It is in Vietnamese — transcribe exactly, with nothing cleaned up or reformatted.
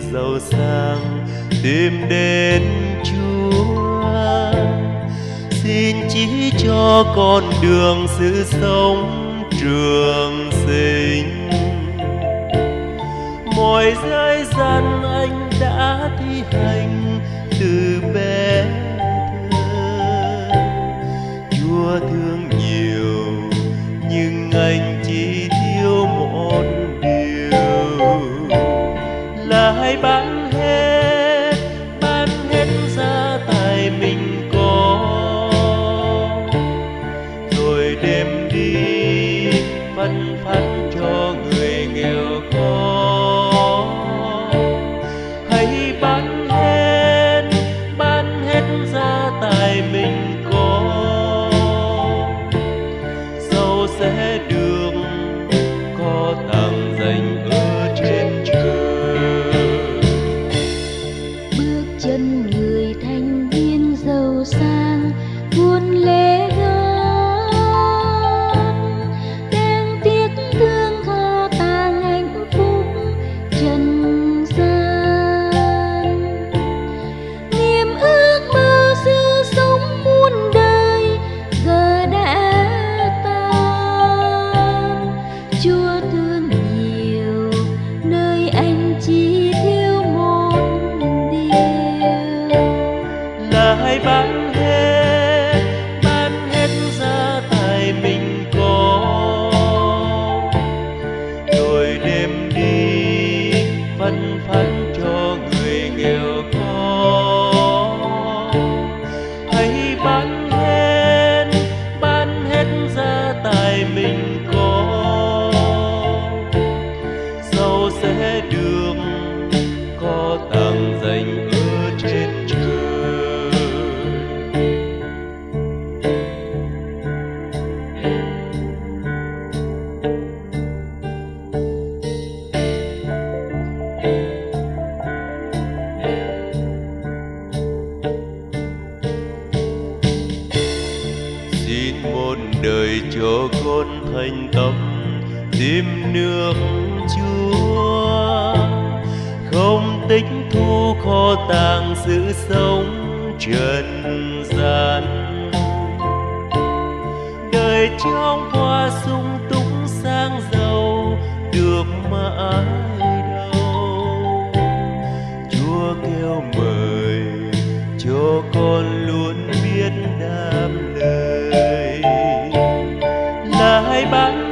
giàu sang tìm đến Chúa. Xin chỉ cho con đường sự sống trường sinh. Mọi giới gian anh đã thi hành từ bé thơ. Chúa thương nhiều nhưng anh chỉ thiếu một điều, là hãy bán hết, bán hết gia tài mình có, rồi đem đi phân phát cho người nghèo khó. Hãy bán hết, bán hết gia tài mình có, giàu sẽ được có tặng dành ở trên trời. Bước chân người thanh niên giàu sang buôn lễ gom, đem tiếc thương kho tàng hạnh phúc trần gian. Niềm ước mơ sự sống muôn đời giờ đã tan. Chúa thương nhiều nơi anh chỉ thiếu một điều, Là hãy bán hết, bán hết gia tài mình có, rồi đem đi phân phát cho người nghèo khó. Hãy bán hết, bán hết gia tài mình có, giàu sẽ được có tặng dành ở trên trời. Xin một đời cho con thành tâm tìm nước Chúa, không tích thu kho tàng sự sống trần gian. Đời trong hoa sung túc sang giàu được mãi đâu. Chúa kêu mời cho con luôn biết đáp lời, là hãy bán